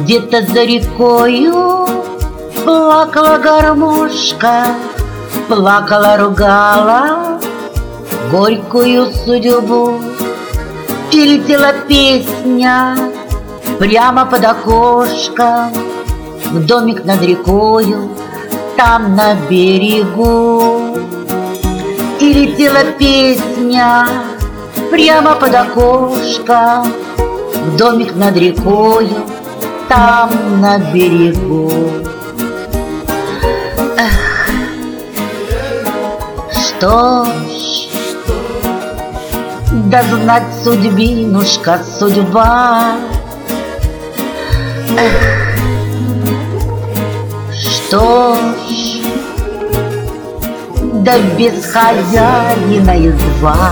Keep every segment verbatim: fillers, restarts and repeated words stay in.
Где-то за рекою плакала гармошка, плакала, ругала горькую судьбу. И летела песня прямо под окошком в домик над рекою, там на берегу. И летела песня прямо под окошком в домик над рекою, там на берегу. Эх, что ж, да знать судьбинушка, судьба. Эх, что ж, да без хозяина изба.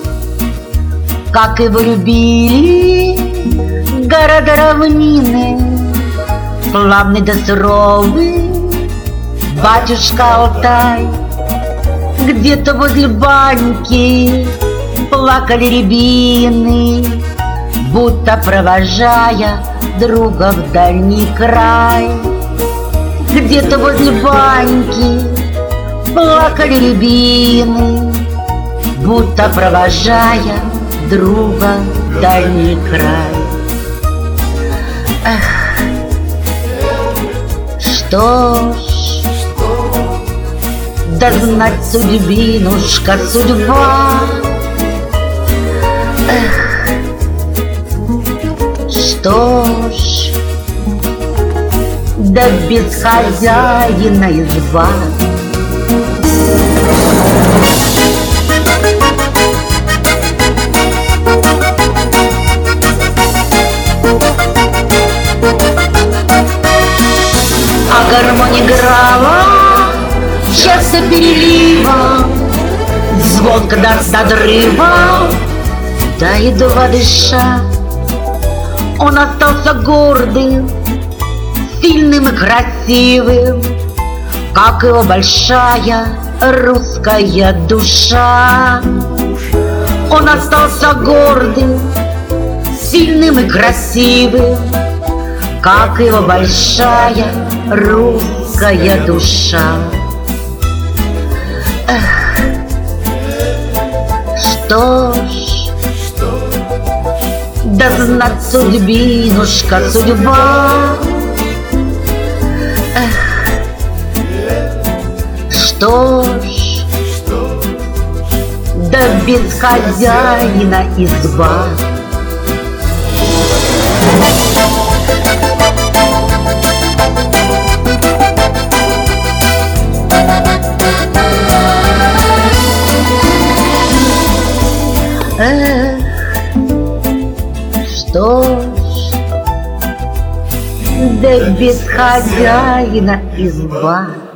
Как его любили города, равнины, славный да суровый батюшка Алтай. Где-то возле баньки плакали рябины, будто провожая друга в дальний край. Где-то возле баньки плакали рябины, будто провожая друга в дальний край. Эх, что ж, да знать судьбинушка, судьба. Эх, что ж, да без хозяина изба. А гармонь играла часто переливом, звонко да с надрывом, да едва дыша. Он остался гордым, сильным и красивым, как его большая русская душа. Он остался гордым, сильным и красивым, как его большая русская душа. Эх, что ж, да знать судьбинушка, судьба. Эх, что ж, да без хозяина изба. Эх, что ж, да без хозяина изба.